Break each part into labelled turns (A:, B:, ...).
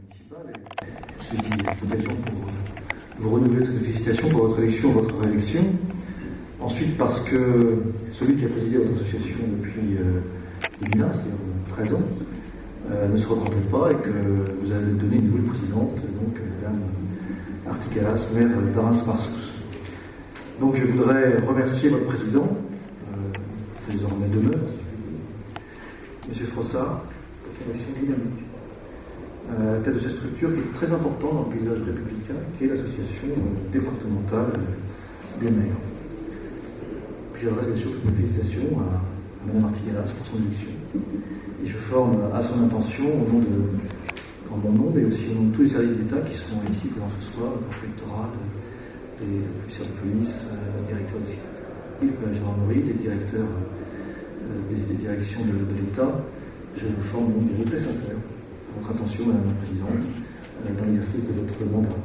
A: municipales. C'est une occasion pour vous renouveler toutes les félicitations pour votre élection, votre réélection. Ensuite, parce que celui qui a présidé votre association depuis 2001, c'est-à-dire 13 ans, ne se représente pas et que vous avez donné une nouvelle présidente, donc Madame Artigalas, maire d'Arras-Marsous. Donc je voudrais remercier votre président, désormais demeure, M. Frossard, pour son action dynamique, à la tête de cette structure qui est très importante dans le paysage républicain, qui est l'association départementale des maires. Puis j'adresse bien sûr toutes mes félicitations à Mme Artigalas pour son élection. Et je forme à son intention, en mon nom, mais aussi au nom de tous les services d'État qui sont ici pendant ce soir, le préfectorat, les officiers de police, les directeurs des le collège de gendarmerie, les directeurs des directions de l'État. Je vous forme au nom de vous très sincère à votre attention, Madame la Présidente, dans l'exercice de votre mandat.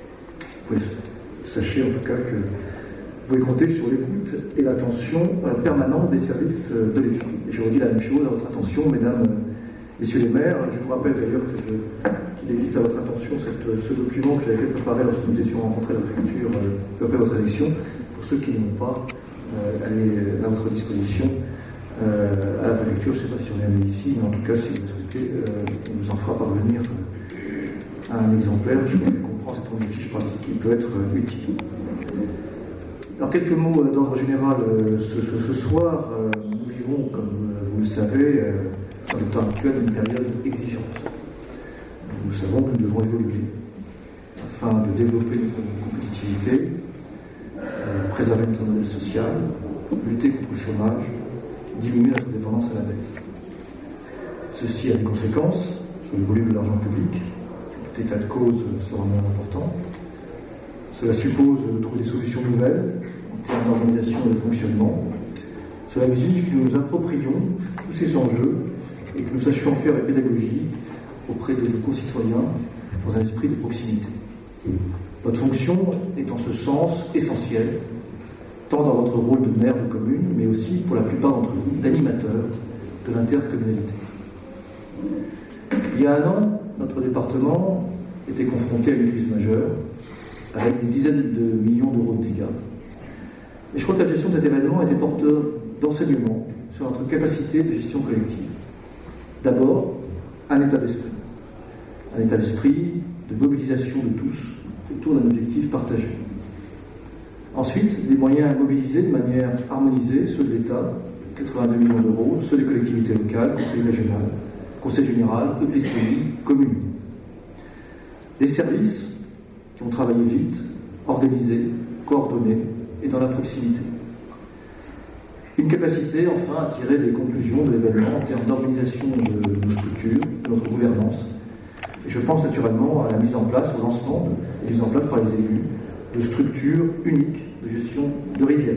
A: Sachez en tout cas que vous pouvez compter sur l'écoute et l'attention permanente des services de l'État. Et je redis la même chose à votre attention, Mesdames, Messieurs les maires. Je vous rappelle d'ailleurs qu'il existe à votre attention ce document que j'avais fait préparer lorsque nous étions rencontrés à la préfecture après votre élection. Pour ceux qui n'ont pas, elle est à votre disposition à la préfecture. Je ne sais pas si j'en ai amené ici, mais en tout cas, si vous le souhaitez, on vous en fera parvenir un exemplaire. Je crois qu'on comprend cette forme de fiche pratique qui peut être utile. Alors, quelques mots d'ordre général. Ce soir, nous vivons, comme vous le savez, dans le temps actuel, une période exigeante. Nous savons que nous devons évoluer afin de développer notre compétitivité, préserver notre modèle social, lutter contre le chômage, diminuer notre dépendance à la dette. Ceci a des conséquences sur le volume de l'argent public, tout état de cause sera moins important. Cela suppose de trouver des solutions nouvelles en termes d'organisation et de fonctionnement. Cela exige que nous nous approprions tous ces enjeux et que nous sachions faire la pédagogie auprès de nos concitoyens dans un esprit de proximité. Votre fonction est en ce sens essentielle, tant dans votre rôle de maire de commune, mais aussi pour la plupart d'entre vous, d'animateurs de l'intercommunalité. Il y a un an, notre département était confronté à une crise majeure, avec des dizaines de millions d'euros de dégâts. Et je crois que la gestion de cet événement était porteur d'enseignements sur notre capacité de gestion collective. D'abord, un état d'esprit. Un état d'esprit de mobilisation de tous autour d'un objectif partagé. Ensuite, des moyens mobilisés de manière harmonisée, ceux de l'État, 82 millions d'euros, ceux des collectivités locales, conseil général, EPCI, communes. Des services qui ont travaillé vite, organisés, coordonnés et dans la proximité. Une capacité, enfin, à tirer des conclusions de l'événement en termes d'organisation de nos structures, de notre gouvernance. Et je pense naturellement à la mise en place, au lancement et mise en place par les élus de structures uniques de gestion de rivières.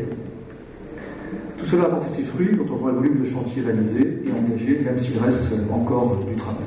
A: Tout cela a porté ses fruits quand on voit le volume de chantiers réalisés et engagés, même s'il reste encore du travail.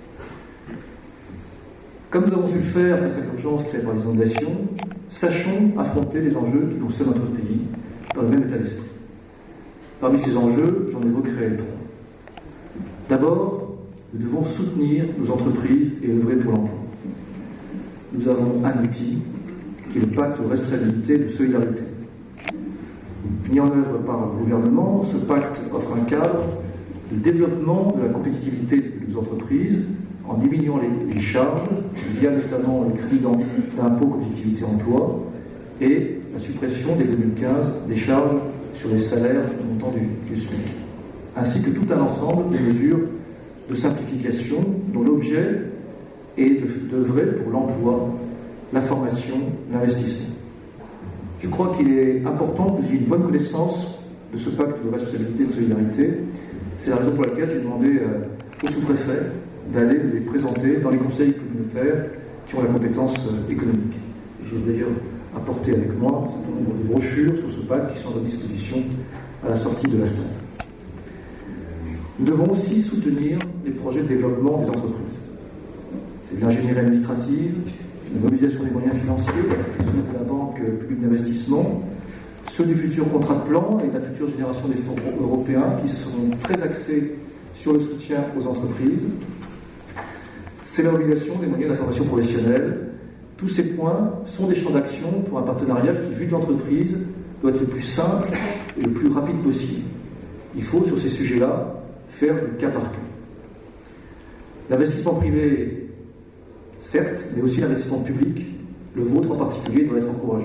A: Comme nous avons su le faire face à l'urgence créée par les inondations, sachons affronter les enjeux qui concernent notre pays dans le même état d'esprit. Parmi ces enjeux, j'en évoquerai trois. D'abord, nous devons soutenir nos entreprises et œuvrer pour l'emploi. Nous avons un outil qui est le pacte de responsabilité et de solidarité. Mis en œuvre par le gouvernement, ce pacte offre un cadre de développement de la compétitivité de nos entreprises en diminuant les charges via notamment le crédit d'impôt compétitivité emploi et la suppression dès 2015 des charges sur les salaires montant du SMIC, ainsi que tout un ensemble de mesures de simplification dont l'objet est d'œuvrer pour l'emploi, la formation, l'investissement. Je crois qu'il est important que vous ayez une bonne connaissance de ce pacte de responsabilité et de solidarité. C'est la raison pour laquelle j'ai demandé au sous-préfet d'aller les présenter dans les conseils communautaires qui ont la compétence économique. J'ai d'ailleurs apporté avec moi un certain nombre de brochures sur ce pacte qui sont à votre disposition à la sortie de la salle. Nous devons aussi soutenir les projets de développement des entreprises. C'est de l'ingénierie administrative, la mobilisation des moyens financiers, ceux de la banque publique d'investissement, ceux du futur contrat de plan et de la future génération des fonds européens qui sont très axés sur le soutien aux entreprises. c'est la mobilisation des moyens d'information professionnelle. Tous ces points sont des champs d'action pour un partenariat qui, vu de l'entreprise, doit être le plus simple et le plus rapide possible. Il faut, sur ces sujets-là, faire du cas par cas. L'investissement privé, certes, mais aussi l'investissement public, le vôtre en particulier, doit être encouragé.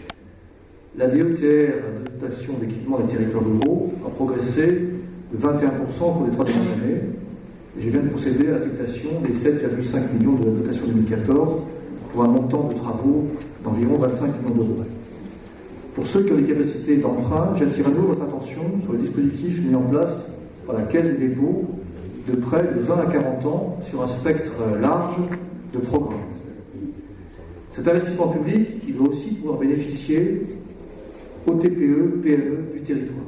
A: La DETR, la dotation d'équipement des territoires ruraux, a progressé de 21% au cours des 3 dernières années. Et je viens de procéder à l'affectation des 7,5 millions de la dotation 2014 pour un montant de travaux d'environ 25 millions d'euros. Pour ceux qui ont des capacités d'emprunt, j'attire à nouveau votre attention sur le dispositif mis en place par la Caisse des dépôts de prêts de 20 à 40 ans sur un spectre large de programmes. Cet investissement public, il doit aussi pouvoir bénéficier aux TPE, PME du territoire.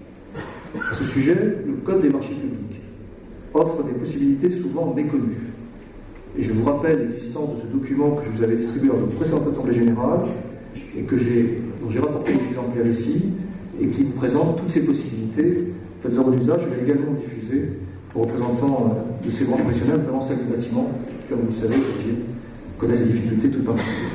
A: À ce sujet, le Code des marchés publics offre des possibilités souvent méconnues. Et je vous rappelle l'existence de ce document que je vous avais distribué lors de notre précédente Assemblée Générale et dont j'ai rapporté les exemplaires ici et qui vous présente toutes ces possibilités. Faites-en bon usage, je l'ai également diffusé aux représentants de ces branches professionnelles, notamment celles du bâtiment, qui, comme vous le savez, connaissent des difficultés tout particulières.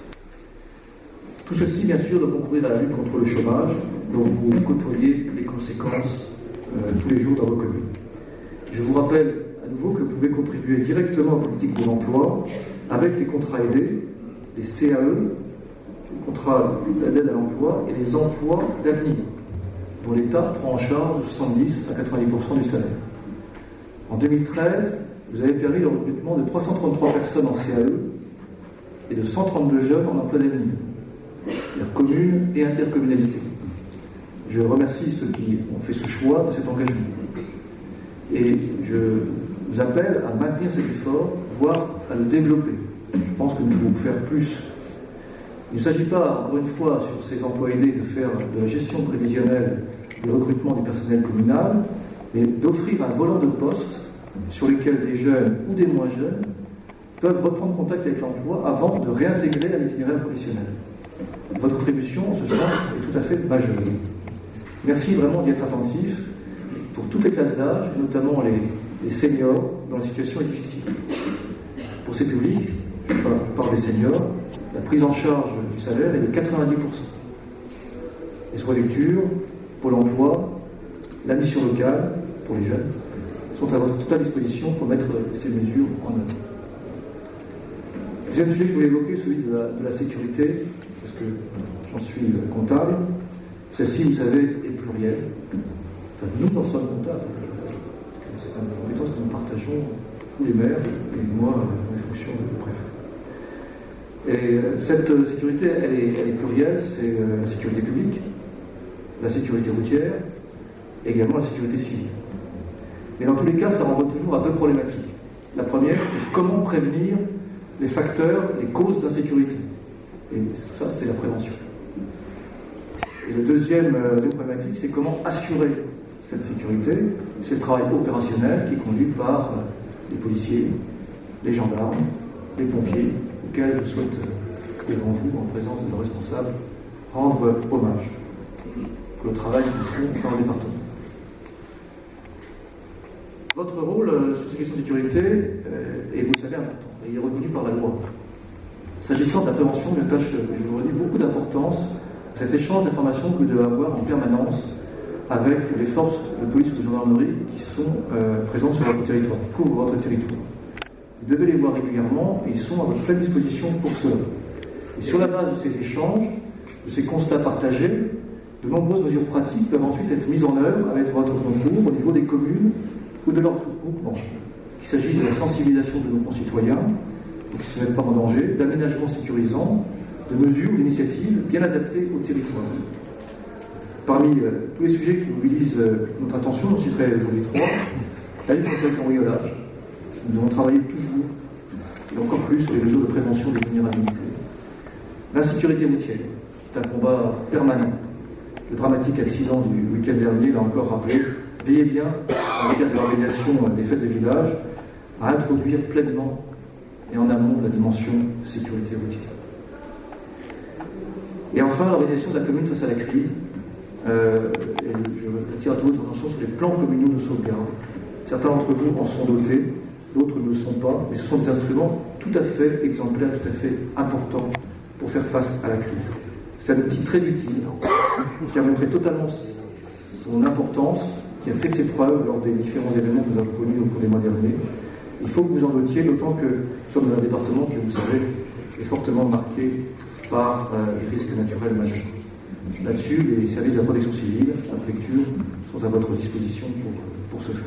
A: Tout ceci, bien sûr, doit concourir à la lutte contre le chômage, dont vous côtoyez les conséquences tous les jours dans vos communes. Je vous rappelle à nouveau que vous pouvez contribuer directement aux politiques de l'emploi avec les contrats aidés, les CAE, les contrats d'aide à l'emploi et les emplois d'avenir, dont l'État prend en charge de 70 à 90% du salaire. En 2013, vous avez permis le recrutement de 333 personnes en CAE et de 132 jeunes en emploi d'avenir, c'est-à-dire communes et intercommunalités. Je remercie ceux qui ont fait ce choix de cet engagement. Et je vous appelle à maintenir cet effort, voire à le développer. Je pense que nous devons faire plus. Il ne s'agit pas, encore une fois, sur ces emplois aidés, de faire de la gestion prévisionnelle du recrutement du personnel communal, mais d'offrir un volant de poste sur lequel des jeunes ou des moins jeunes peuvent reprendre contact avec l'emploi avant de réintégrer à l'itinéraire professionnel. Votre contribution, en ce sens, est tout à fait majeure. Merci vraiment d'y être attentif pour toutes les classes d'âge, notamment les seniors, dont la situation est difficile. Pour ces publics, je parle des seniors, la prise en charge du salaire est de 90%. Les soins lecture, Pôle emploi, la mission locale, pour les jeunes, sont à votre totale disposition pour mettre ces mesures en œuvre. Le deuxième sujet que je voulais évoquer, celui de la sécurité, parce que j'en suis comptable. Celle-ci, vous savez, est plurielle. Enfin, nous en sommes comptables. C'est une compétence que nous partageons, tous les maires, et moi, dans les fonctions de préfet. Et cette sécurité, elle est plurielle, c'est la sécurité publique, la sécurité routière, et également la sécurité civile. Mais dans tous les cas, ça renvoie toujours à deux problématiques. La première, c'est comment prévenir les facteurs, les causes d'insécurité. Et tout ça, c'est la prévention. Et la deuxième problématique, c'est comment assurer cette sécurité. C'est le travail opérationnel qui est conduit par les policiers, les gendarmes, les pompiers, auxquels je souhaite, devant vous, en présence de nos responsables, rendre hommage pour le travail qu'ils font dans le département. Votre rôle sur ces questions de sécurité est, vous le savez, important. Et il est reconnu par la loi. S'agissant de la prévention, je attache, je vous redis, beaucoup d'importance à cet échange d'informations que vous devez avoir en permanence avec les forces de police ou de gendarmerie qui sont présentes sur votre territoire, qui couvrent votre territoire. Vous devez les voir régulièrement et ils sont à votre pleine disposition pour cela. Et sur la base de ces échanges, de ces constats partagés, de nombreuses mesures pratiques peuvent ensuite être mises en œuvre avec votre concours au niveau des communes ou de leurs groupements. Qu'il s'agisse de la sensibilisation de nos concitoyens, pour qu'ils ne se mettent pas en danger, d'aménagements sécurisants, de mesures, d'initiatives bien adaptées au territoire. Parmi tous les sujets qui mobilisent notre attention, j'en citerai aujourd'hui 3. La lutte contre le cambriolage. Nous devons travailler toujours, et encore plus, sur les mesures de prévention des vulnérabilités. L'insécurité routière, c'est un combat permanent. Le dramatique accident du week-end dernier l'a encore rappelé. Veillez bien, dans le cadre de l'organisation des fêtes de village, à introduire pleinement et en amont la dimension sécurité routière. Et enfin, l'organisation de la commune face à la crise. Je attire à toute votre attention sur les plans communaux de sauvegarde. Certains d'entre vous en sont dotés. d'autres ne le sont pas, mais ce sont des instruments tout à fait exemplaires, tout à fait importants pour faire face à la crise. C'est un outil très utile, qui a montré totalement son importance, qui a fait ses preuves lors des différents événements que nous avons connus au cours des mois derniers. Il faut que vous en notiez, d'autant que nous sommes dans un département qui, vous savez, est fortement marqué par les risques naturels majeurs. Là-dessus, les services de la protection civile, la préfecture, sont à votre disposition pour ce faire.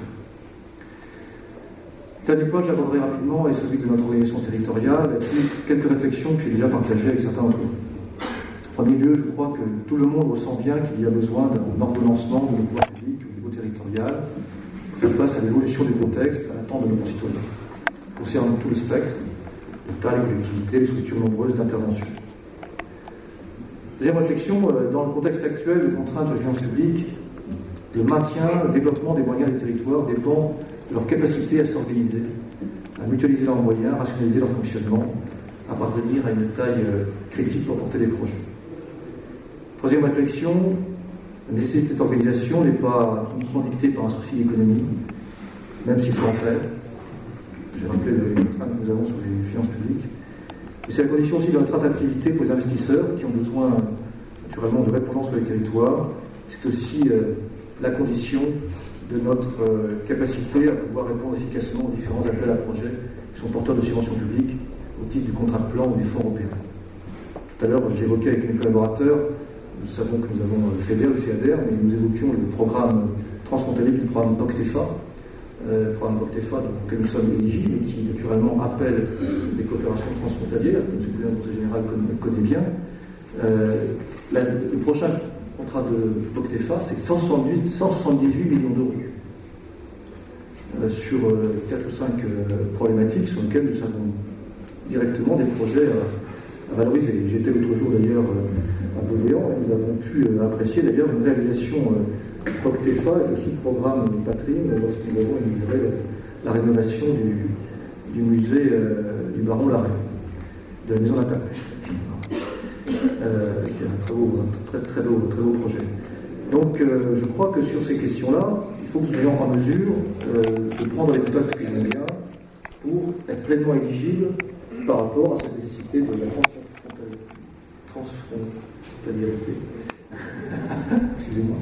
A: Le dernier point que j'aborderai rapidement est celui de notre organisation territoriale. Là-dessus, quelques réflexions que j'ai déjà partagées avec certains d'entre vous. En premier lieu, je crois que tout le monde ressent bien qu'il y a besoin d'un ordonnancement de nos pouvoirs publics au niveau territorial pour faire face à l'évolution du contexte, à l'attente de nos concitoyens, concernant tout le spectre, l'État, les collectivités, les structures nombreuses d'intervention. Deuxième réflexion, dans le contexte actuel de contraintes sur les finances publiques, le maintien, le développement des moyens des territoires dépend de leur capacité à s'organiser, à mutualiser leurs moyens, à rationaliser leur fonctionnement, à parvenir à une taille critique pour porter des projets. Troisième réflexion, la nécessité de cette organisation n'est pas uniquement dictée par un souci d'économie, même s'il faut en faire. J'ai rappelé les contraintes que nous avons sur les finances publiques. Et c'est la condition aussi de notre attractivité pour les investisseurs qui ont besoin naturellement de répondants sur les territoires. C'est aussi la condition de notre capacité à pouvoir répondre efficacement aux différents appels à projets qui sont porteurs de subventions publiques au titre du contrat de plan ou des fonds européens. Tout à l'heure, j'évoquais avec mes collaborateurs, nous savons que nous avons le FEDER, le FEADER, mais nous évoquions le programme transfrontalier, le programme POCTEFA, auquel nous sommes éligibles, et qui naturellement appelle des coopérations transfrontalières, que M. le Conseil général connaît bien. Le prochain contrat de POCTEFA, c'est 178 millions d'euros sur 4 ou 5 problématiques sur lesquelles nous avons directement des projets à valoriser. J'étais l'autre jour d'ailleurs à Beaudéant et nous avons pu apprécier d'ailleurs une réalisation POCTEFA avec le sous-programme Patrine lorsque nous avons inauguré la rénovation du musée du Baron Larrey, de la maison de la Table. C'était un très beau projet. Donc je crois que sur ces questions-là, il faut que nous soyons en mesure de prendre les méthodes qui vont bien pour être pleinement éligible par rapport à cette nécessité de la transfrontaliérité. Excusez-moi.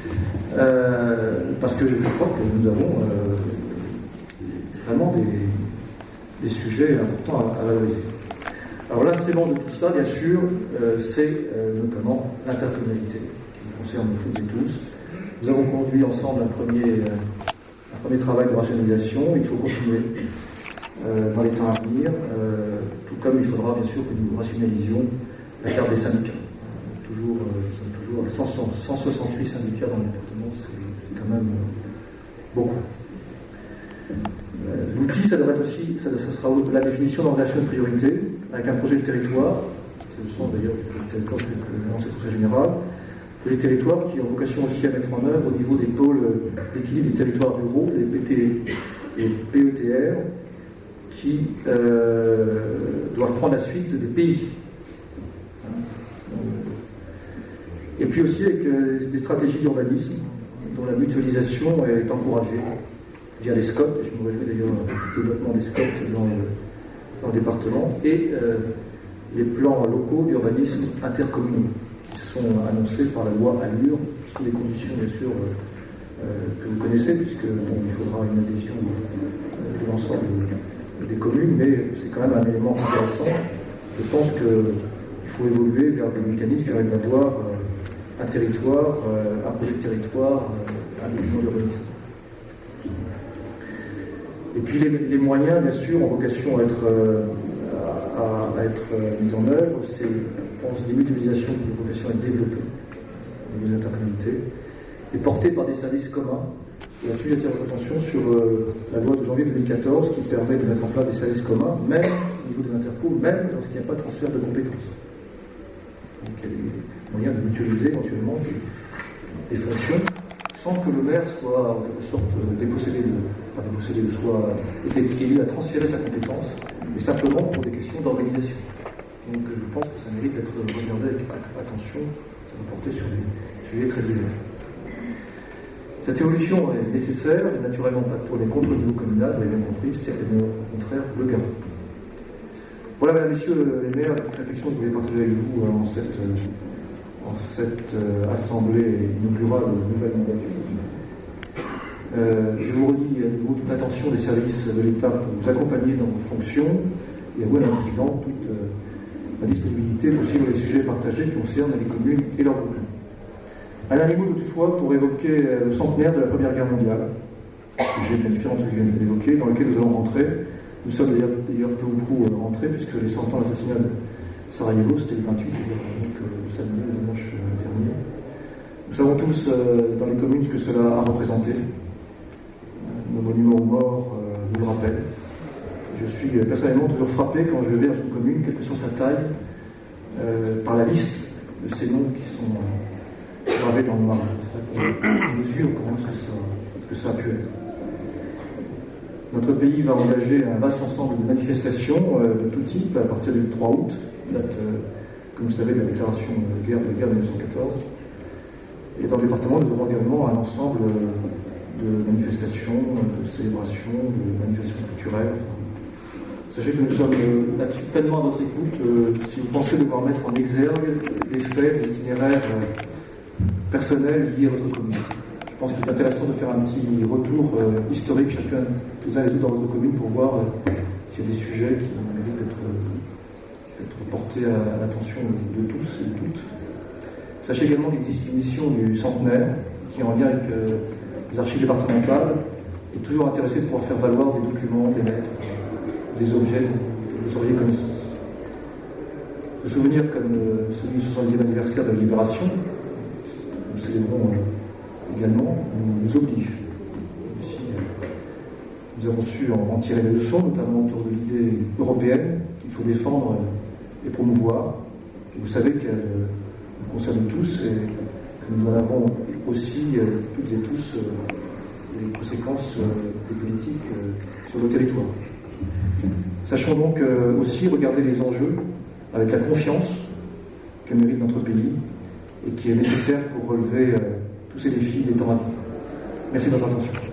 A: Parce que je crois que nous avons vraiment des sujets importants à valoriser. Alors l'instrument de tout cela, bien sûr, c'est notamment l'intercommunalité, qui nous concerne toutes et tous. Nous avons conduit ensemble un premier travail de rationalisation. Il faut continuer dans les temps à venir, tout comme il faudra bien sûr que nous rationalisions la carte des syndicats. Nous sommes toujours à 168 syndicats dans le département, c'est quand même beaucoup. L'outil, ça devrait être aussi, ça sera la définition d'organisation de priorité, avec un projet de territoire, c'est le sens d'ailleurs du territoire que lance le Conseil général, projet de territoire qui ont vocation aussi à mettre en œuvre au niveau des pôles d'équilibre des territoires ruraux, les PETR, qui doivent prendre la suite des pays. Et puis aussi avec des stratégies d'urbanisme dont la mutualisation est encouragée via les SCOT, et je me réjouis d'ailleurs du développement des SCOT dans le département, et les plans locaux d'urbanisme intercommunaux qui sont annoncés par la loi ALUR, sous les conditions bien sûr que vous connaissez, puisque il faudra une adhésion de l'ensemble des communes, mais c'est quand même un élément intéressant. Je pense qu'il faut évoluer vers des mécanismes qui permettent d'avoir un territoire, un projet de territoire, un document d'urbanisme. Et puis les moyens, bien sûr, ont vocation à être mis en œuvre. C'est, je pense, des mutualisations qui ont vocation à être développées au niveau des intercommunalités et portées par des services communs. Et là-dessus, j'attire votre attention sur la loi de janvier 2014 qui permet de mettre en place des services communs, même au niveau des interpôts, même lorsqu'il n'y a pas de transfert de compétences. Donc il y a des moyens de mutualiser éventuellement des fonctions sans que le maire soit en quelque sorte soit été à transférer sa compétence, mais simplement pour des questions d'organisation. Donc je pense que ça mérite d'être regardé avec attention, ça va porter sur des sujets très divers. Cette évolution est nécessaire, et naturellement pas pour les contre-niveaux communaux, vous l'avez bien compris, c'est au contraire le cas. Voilà, mesdames, messieurs les maires, la réflexion que je voulais partager avec vous en cette assemblée inaugurale de nouvelle mandature. Je vous redis à nouveau toute l'attention des services de l'État pour vous accompagner dans vos fonctions et à vous, Madame la Présidente, toute la disponibilité pour suivre les sujets partagés qui concernent les communes et leurs groupements. Un dernier mot toutefois pour évoquer le centenaire de la Première Guerre mondiale, sujet bien différent de ce que je viens d'évoquer, dans lequel nous allons rentrer. Nous sommes d'ailleurs peu ou prou rentrés, puisque les 100 ans de l'assassinat de Sarajevo, c'était le 28, donc samedi, le dimanche dernier. Nous savons tous dans les communes ce que cela a représenté. Nos monuments aux morts nous le rappellent. Je suis personnellement toujours frappé quand je vais dans une commune, quelle que soit sa taille, par la liste de ces noms qui sont gravés dans le marbre. C'est vrai qu'on mesure quand même ce que ça a pu être. Notre pays va engager un vaste ensemble de manifestations de tout type à partir du 3 août, date, comme vous savez, de la déclaration de guerre de 1914. Et dans le département, nous aurons également un ensemble de manifestations, de célébrations, de manifestations culturelles. Sachez que nous sommes là-dessus pleinement à votre écoute. Si vous pensez devoir mettre en exergue des faits, des itinéraires personnels liés à votre commune. Je pense qu'il est intéressant de faire un petit retour historique chacun les uns les autres dans votre commune pour voir s'il y a des sujets qui méritent d'être portés à l'attention de tous et de toutes. Sachez également qu'il existe une mission du centenaire qui est en lien avec les archives départementales est toujours intéressée de pouvoir faire valoir des documents, des lettres, des objets dont vous auriez connaissance. Ce souvenir comme celui du 70e anniversaire de la Libération, nous célébrons également, nous oblige. Aussi, nous avons su en tirer les leçons, notamment autour de l'idée européenne qu'il faut défendre et promouvoir. Et vous savez qu'elle nous concerne tous et que nous en avons aussi, toutes et tous, les conséquences des politiques sur nos territoires. Sachons donc aussi regarder les enjeux avec la confiance que mérite notre pays et qui est nécessaire pour relever tous ces défis des temps à venir. Merci de votre attention.